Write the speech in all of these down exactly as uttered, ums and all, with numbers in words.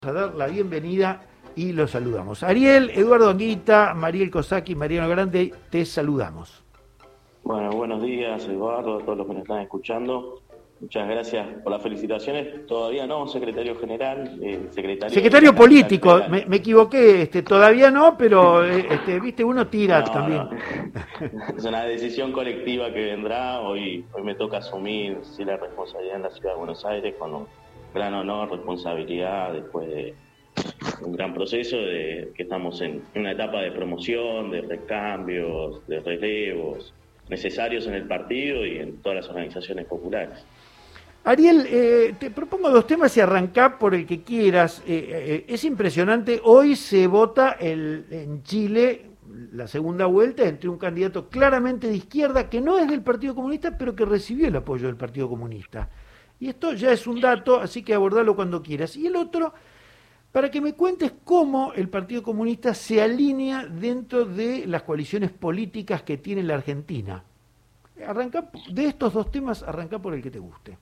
A dar la bienvenida y los saludamos. Ariel, Eduardo Anguita, Mariel Cosaki, Mariano Grande, te saludamos. Bueno, buenos días, Eduardo, a todos los que nos están escuchando. Muchas gracias por las felicitaciones. Todavía no, secretario general, eh, secretario... Secretario político, me, me equivoqué, este, todavía no, pero este, viste, uno tira no, también. No. Es una decisión colectiva que vendrá. Hoy, hoy me toca asumir sí, la responsabilidad en la Ciudad de Buenos Aires con un gran honor, responsabilidad, después de un gran proceso, de que estamos en una etapa de promoción, de recambios, de relevos necesarios en el partido y en todas las organizaciones populares. Ariel, eh, te propongo dos temas y arrancá por el que quieras. Eh, eh, es impresionante, hoy se vota el, en Chile la segunda vuelta entre un candidato claramente de izquierda, que no es del Partido Comunista, pero que recibió el apoyo del Partido Comunista. Y esto ya es un dato, así que abordalo cuando quieras. Y el otro, para que me cuentes cómo el Partido Comunista se alinea dentro de las coaliciones políticas que tiene la Argentina. Arranca, de estos dos temas, arranca por el que te guste.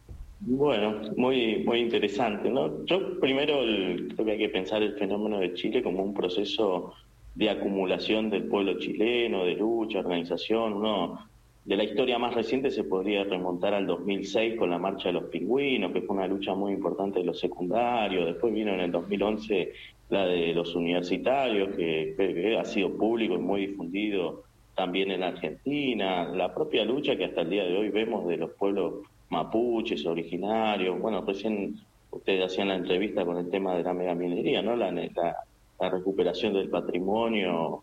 Bueno, muy muy interesante, ¿no? Yo primero el, creo que hay que pensar el fenómeno de Chile como un proceso de acumulación del pueblo chileno, de lucha, organización. Uno de la historia más reciente se podría remontar al dos mil seis con la Marcha de los Pingüinos, que fue una lucha muy importante de los secundarios. Después vino en el dos mil once la de los universitarios, que, que ha sido público y muy difundido también en Argentina. La propia lucha que hasta el día de hoy vemos de los pueblos mapuches, originarios. Bueno, recién ustedes hacían la entrevista con el tema de la megaminería, ¿no? La, la, la recuperación del patrimonio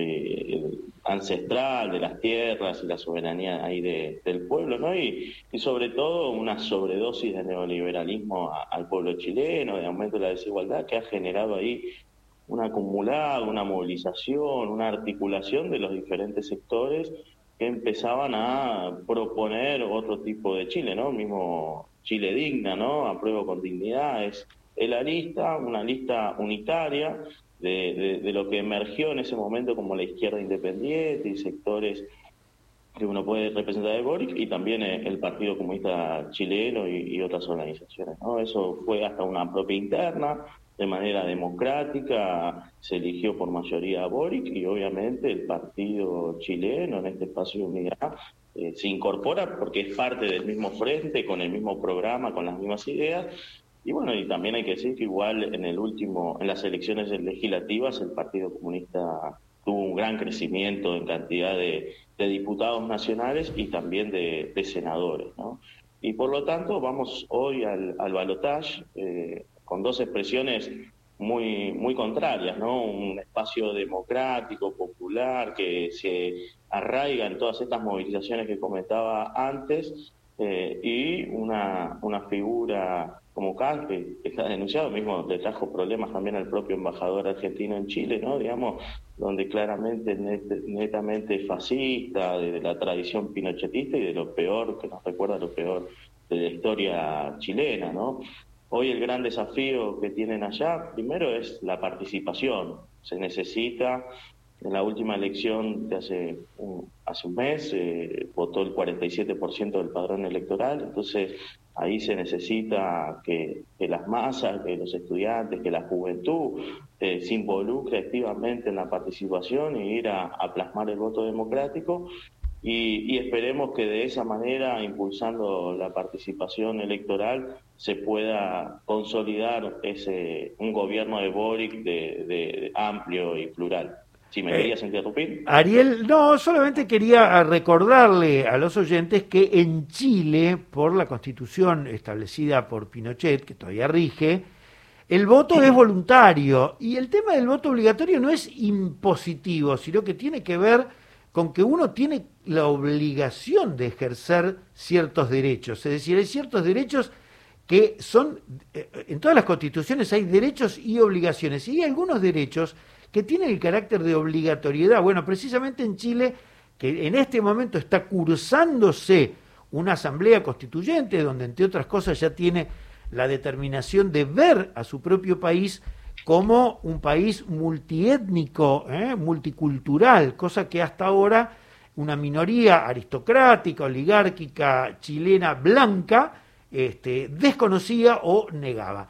eh, ancestral, de las tierras y la soberanía ahí de, del pueblo, ¿no? Y, y sobre todo una sobredosis de neoliberalismo a, al pueblo chileno, de aumento de la desigualdad, que ha generado ahí un acumulado, una movilización, una articulación de los diferentes sectores que empezaban a proponer otro tipo de Chile, ¿no? El mismo Chile digna, ¿no? Apruebo con dignidad, es, es la lista, una lista unitaria de, de, de lo que emergió en ese momento como la izquierda independiente y sectores que uno puede representar de Boric, y también el Partido Comunista Chileno y, y otras organizaciones, ¿no? Eso fue hasta una propia interna, de manera democrática, se eligió por mayoría a Boric, y obviamente el partido chileno en este espacio de unidad eh, se incorpora porque es parte del mismo frente, con el mismo programa, con las mismas ideas. Y bueno, y también hay que decir que igual en el último, en las elecciones legislativas, el Partido Comunista tuvo un gran crecimiento en cantidad de, de diputados nacionales y también de, de senadores, ¿no? Y por lo tanto vamos hoy al, al balotaje eh, con dos expresiones muy muy contrarias, ¿no? Un espacio democrático, popular, que se arraiga en todas estas movilizaciones que comentaba antes, eh, y una, una figura como Kass, que está denunciado, mismo le trajo problemas también al propio embajador argentino en Chile, ¿no? Digamos, donde claramente net, netamente fascista, de, de la tradición pinochetista y de lo peor, que nos recuerda lo peor de la historia chilena, ¿no? Hoy el gran desafío que tienen allá, primero, es la participación. Se necesita, en la última elección de hace un, hace un mes, eh, votó el cuarenta y siete por ciento del padrón electoral, entonces ahí se necesita que, que las masas, que los estudiantes, que la juventud eh, se involucre activamente en la participación y ir a, a plasmar el voto democrático. Y, y esperemos que de esa manera, impulsando la participación electoral, se pueda consolidar ese un gobierno de Boric de, de, de amplio y plural. Si me querías eh, interrumpir. Ariel, no, solamente quería recordarle a los oyentes que en Chile, por la Constitución establecida por Pinochet, que todavía rige, el voto es voluntario, y el tema del voto obligatorio no es impositivo, sino que tiene que ver con que uno tiene la obligación de ejercer ciertos derechos. Es decir, hay ciertos derechos que son, en todas las constituciones hay derechos y obligaciones, y hay algunos derechos que tienen el carácter de obligatoriedad. Bueno, precisamente en Chile, que en este momento está cursándose una asamblea constituyente, donde entre otras cosas ya tiene la determinación de ver a su propio país como un país multiétnico, ¿eh? multicultural, cosa que hasta ahora una minoría aristocrática, oligárquica, chilena, blanca, este, desconocía o negaba.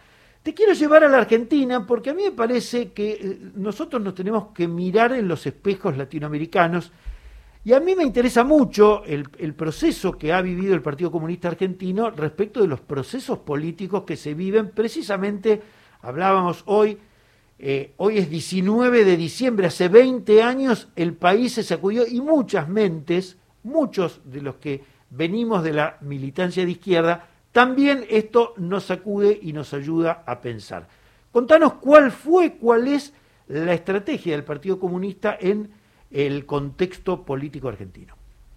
Te quiero llevar a la Argentina porque a mí me parece que nosotros nos tenemos que mirar en los espejos latinoamericanos y a mí me interesa mucho el, el proceso que ha vivido el Partido Comunista Argentino respecto de los procesos políticos que se viven precisamente, hablábamos hoy, eh, hoy es diecinueve de diciembre, hace veinte años el país se sacudió y muchas mentes, muchos de los que venimos de la militancia de izquierda, también esto nos sacude y nos ayuda a pensar. Contanos cuál fue, cuál es la estrategia del Partido Comunista en el contexto político argentino.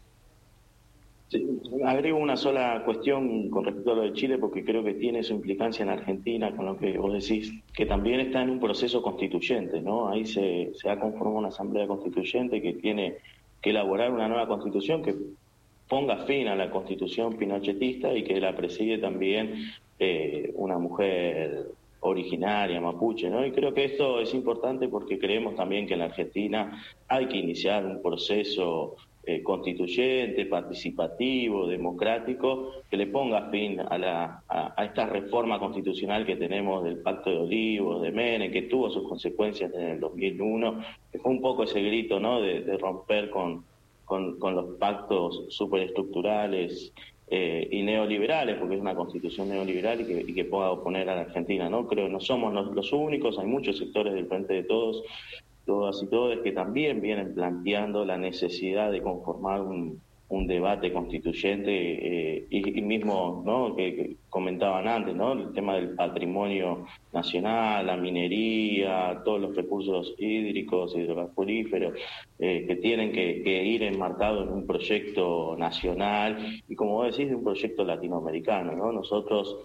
Sí, agrego una sola cuestión con respecto a lo de Chile, porque creo que tiene su implicancia en Argentina, con lo que vos decís, que también está en un proceso constituyente, ¿no? Ahí se, se ha conformado una asamblea constituyente que tiene que elaborar una nueva constitución que ponga fin a la constitución pinochetista y que la preside también eh, una mujer originaria, mapuche, ¿no? Y creo que esto es importante porque creemos también que en la Argentina hay que iniciar un proceso eh, constituyente, participativo, democrático, que le ponga fin a, la, a, a esta reforma constitucional que tenemos del Pacto de Olivos, de Menem, que tuvo sus consecuencias en el dos mil uno, que fue un poco ese grito, ¿no?, de, de romper con Con, con los pactos superestructurales eh, y neoliberales, porque es una constitución neoliberal y que, y que pueda oponer a la Argentina, ¿no? Creo que no somos los, los únicos, hay muchos sectores del Frente de Todos, todas y todos, que también vienen planteando la necesidad de conformar un, un debate constituyente eh, y, y mismo, ¿no?, que, que comentaban antes, ¿no?, el tema del patrimonio nacional, la minería, todos los recursos hídricos, hidrocarburíferos, eh, que tienen que, que ir enmarcados en un proyecto nacional y, como vos decís, de un proyecto latinoamericano, ¿no? Nosotros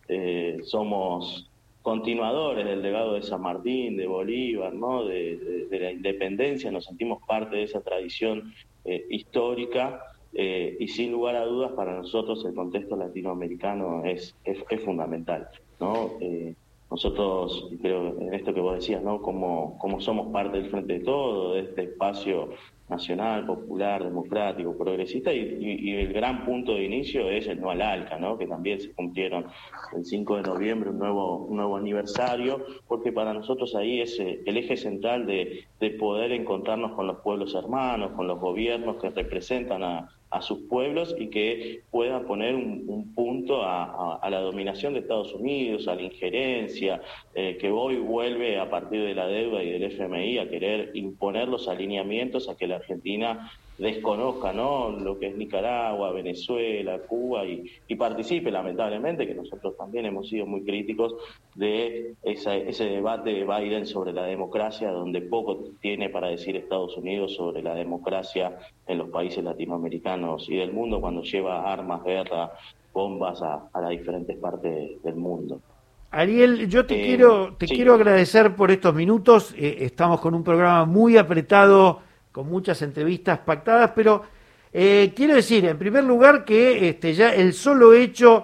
eh, somos continuadores del legado de San Martín, de Bolívar, ¿no?, de, de, de la independencia, nos sentimos parte de esa tradición eh, histórica, eh, y sin lugar a dudas para nosotros el contexto latinoamericano es, es, es fundamental, ¿no? Eh, nosotros, creo, en esto que vos decías, ¿no?, como, como somos parte del Frente de Todo, de este espacio nacional, popular, democrático, progresista, y, y, y el gran punto de inicio es el no al ALCA, ¿no?, que también se cumplieron el cinco de noviembre, un nuevo, un nuevo aniversario, porque para nosotros ahí es eh, el eje central de, de poder encontrarnos con los pueblos hermanos, con los gobiernos que representan a, a sus pueblos y que puedan poner un, un punto a, a, a la dominación de Estados Unidos, a la injerencia, eh, que hoy vuelve a partir de la deuda y del F M I a querer imponer los alineamientos a que la Argentina desconozca, ¿no?, lo que es Nicaragua, Venezuela, Cuba y, y participe, lamentablemente, que nosotros también hemos sido muy críticos de esa, ese debate de Biden sobre la democracia, donde poco tiene para decir Estados Unidos sobre la democracia en los países latinoamericanos y del mundo cuando lleva armas, guerra, bombas a, a las diferentes partes del mundo. Ariel, yo te eh, quiero te sí. quiero agradecer por estos minutos. Eh, estamos con un programa muy apretado, con muchas entrevistas pactadas, pero eh, quiero decir, en primer lugar, que este, ya el solo hecho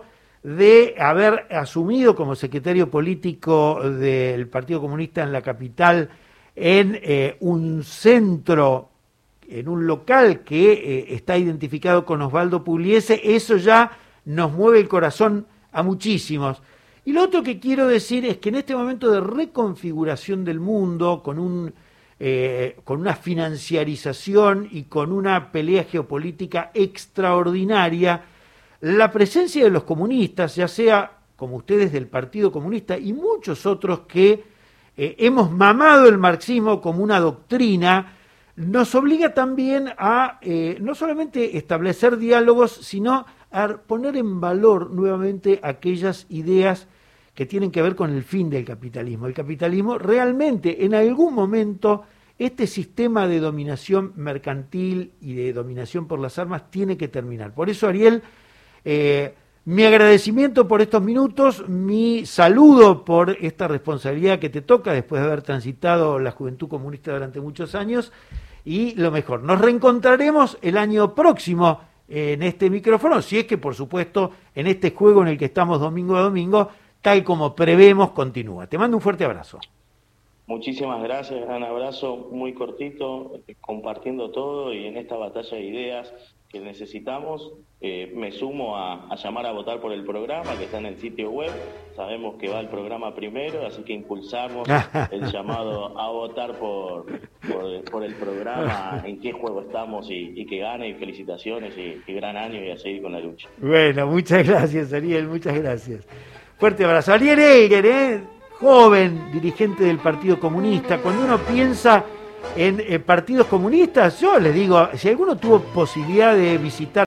de haber asumido como secretario político del Partido Comunista en la capital, en eh, un centro, en un local que eh, está identificado con Osvaldo Pugliese, eso ya nos mueve el corazón a muchísimos. Y lo otro que quiero decir es que en este momento de reconfiguración del mundo, con un eh, con una financiarización y con una pelea geopolítica extraordinaria, la presencia de los comunistas, ya sea como ustedes del Partido Comunista y muchos otros que eh, hemos mamado el marxismo como una doctrina, nos obliga también a eh, no solamente establecer diálogos, sino a poner en valor nuevamente aquellas ideas que tienen que ver con el fin del capitalismo. El capitalismo realmente, en algún momento, este sistema de dominación mercantil y de dominación por las armas tiene que terminar. Por eso, Ariel, eh, mi agradecimiento por estos minutos, mi saludo por esta responsabilidad que te toca después de haber transitado la Juventud Comunista durante muchos años, y lo mejor, nos reencontraremos el año próximo en este micrófono, si es que, por supuesto, en este juego en el que estamos domingo a domingo, tal como prevemos, continúa. Te mando un fuerte abrazo. Muchísimas gracias, gran abrazo, muy cortito, compartiendo todo y en esta batalla de ideas que necesitamos. Eh, me sumo a, a llamar a votar por el programa que está en el sitio web. Sabemos que va el programa primero, así que impulsamos el llamado a votar por, por, por el programa, en qué juego estamos y, y que gane, y felicitaciones y, y gran año y a seguir con la lucha. Bueno, muchas gracias, Ariel, muchas gracias. Fuerte abrazo. Ariel Eiger, ¿eh? Joven dirigente del Partido Comunista. Cuando uno piensa en eh, partidos comunistas, yo les digo, si alguno tuvo posibilidad de visitar